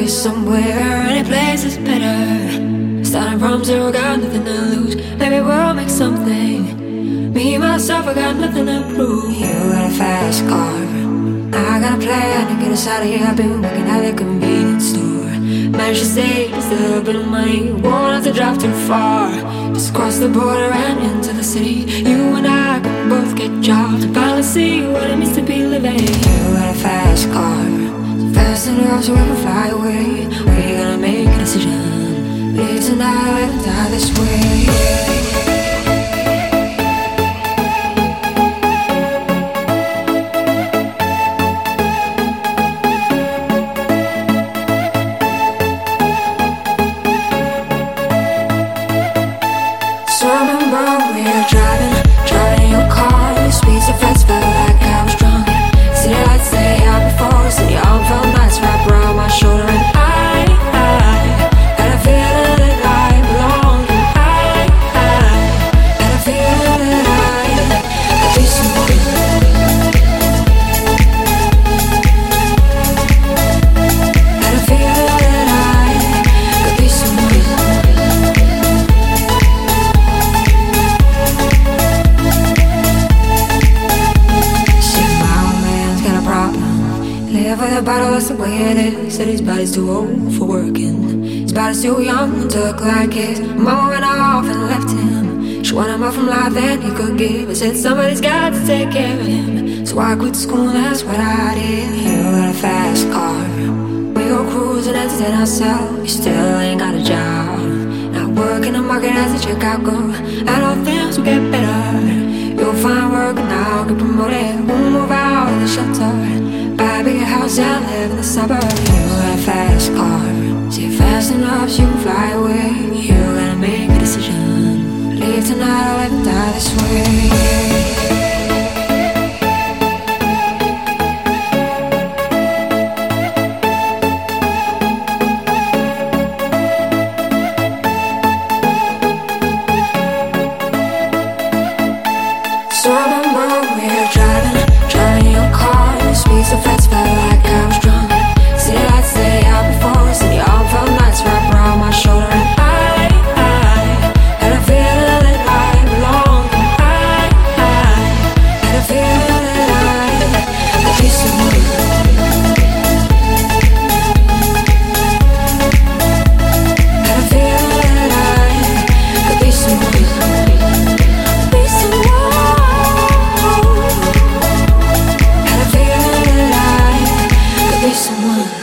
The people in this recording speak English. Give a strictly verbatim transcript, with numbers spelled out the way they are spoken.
focus somewhere, any place is better. Starting from zero, got nothing to lose. Maybe we'll make something. Me, myself, I got nothing to prove. You got a fast car, I got a plan to get us out of here. I've been working at the convenience store. Managed to save just a little bit of money. Won't have to drive too far. Just cross the border and into the city. You and I can both get jobs and finally see what it means to be living. You got a fast car, so fast enough so we can fly away. We're gonna make a decision. Live tonight or live and die this way. So I remember we were driving, driving in your car. The speed so fast, felt like I was drunk. City lights lay out before us, and your arm felt nice wrapped around my shoulder. And I, I had a feeling that I belonged. I, I had a feeling that I could be someone. Had a feeling that I could be someone. Live with a bottle, that's the way it is. Said his body's too old for working. His body's too young to look like his. Mama went off and left him. She wanted more from life than he could give. I said somebody's got to take care of him. So I quit school, that's what I did. You got a fast car, we go cruising, entertain ourselves. You still ain't got a job, not working the market as a checkout girl. And all things will get better. You'll find work and I'll get promoted. We'll move out of the shelter, buy a bigger house and live in the suburbs. You got a fast car, see it fast enough so you can fly away. You gotta make a decision. Leave tonight or live and die this way. So I remember we were driving, driving in your car. The speed so fast, felt like I was drunk. City lights lay out before us, and your arm felt nice wrapped around my shoulder. And I, I had a feeling that I belonged. I, I had a feeling that I could be someone. Had a feeling that I could be someone. Be someone. Someone